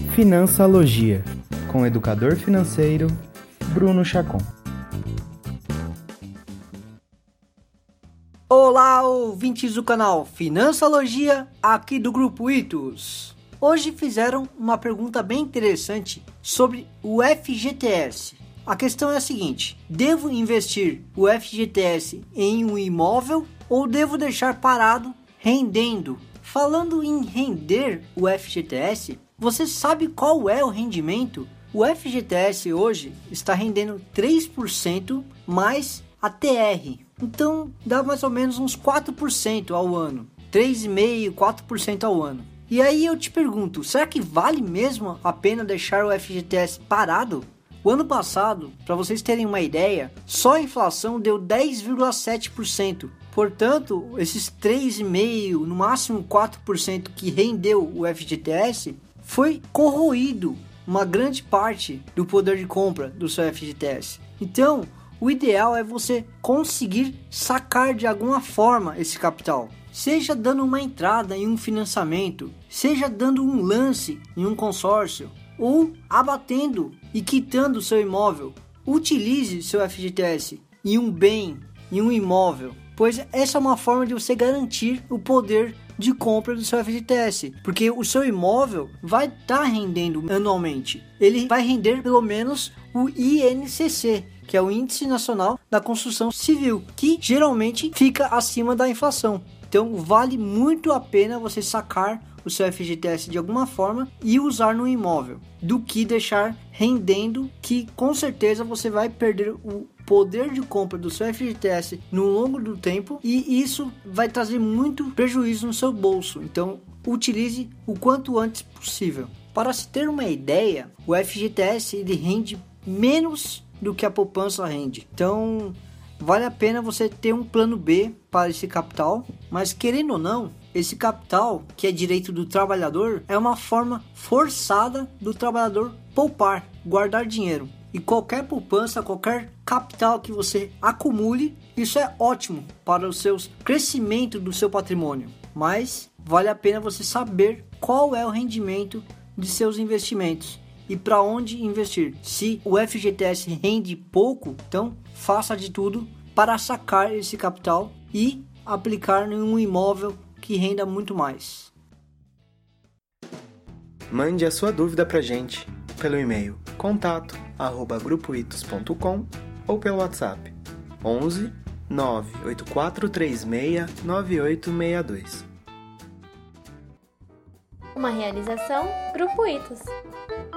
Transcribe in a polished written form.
Financialogia, com o educador financeiro Bruno Chacon. Olá, ouvintes do canal Financialogia, aqui do Grupo Itus. Hoje fizeram uma pergunta bem interessante sobre o FGTS. A questão é a seguinte: devo investir o FGTS em um imóvel ou devo deixar parado rendendo? Falando em render o FGTS, você sabe qual é o rendimento? O FGTS hoje está rendendo 3% mais a TR. Então dá mais ou menos uns 4% ao ano. 3,5%, 4% ao ano. E aí eu te pergunto, será que vale mesmo a pena deixar o FGTS parado? O ano passado, para vocês terem uma ideia, só a inflação deu 10,7%. Portanto, esses 3,5%, no máximo 4% que rendeu o FGTS, foi corroído uma grande parte do poder de compra do seu FGTS. Então, o ideal é você conseguir sacar de alguma forma esse capital. Seja dando uma entrada em um financiamento, seja dando um lance em um consórcio, ou abatendo e quitando o seu imóvel. Utilize seu FGTS em um bem, em um imóvel, pois essa é uma forma de você garantir o poder de compra do seu FGTS, porque o seu imóvel vai estar rendendo anualmente. Ele vai render pelo menos o INCC, que é o Índice Nacional da Construção Civil, que geralmente fica acima da inflação. Então vale muito a pena você sacar o seu FGTS de alguma forma e usar no imóvel, do que deixar rendendo, que com certeza você vai perder o poder de compra do seu FGTS no longo do tempo e isso vai trazer muito prejuízo no seu bolso. Então utilize o quanto antes possível. Para se ter uma ideia, o FGTS ele rende menos do que a poupança rende. Então vale a pena você ter um plano B para esse capital, mas querendo ou não, esse capital, que é direito do trabalhador, é uma forma forçada do trabalhador poupar, guardar dinheiro. E qualquer poupança, qualquer capital que você acumule, isso é ótimo para o seu crescimento do seu patrimônio. Mas vale a pena você saber qual é o rendimento de seus investimentos e para onde investir. Se o FGTS rende pouco, então faça de tudo para sacar esse capital e aplicar em um imóvel que renda muito mais. Mande a sua dúvida pra gente pelo e-mail contato@grupoitus.com ou pelo WhatsApp 11 98436 9862. Uma realização Grupo Itus.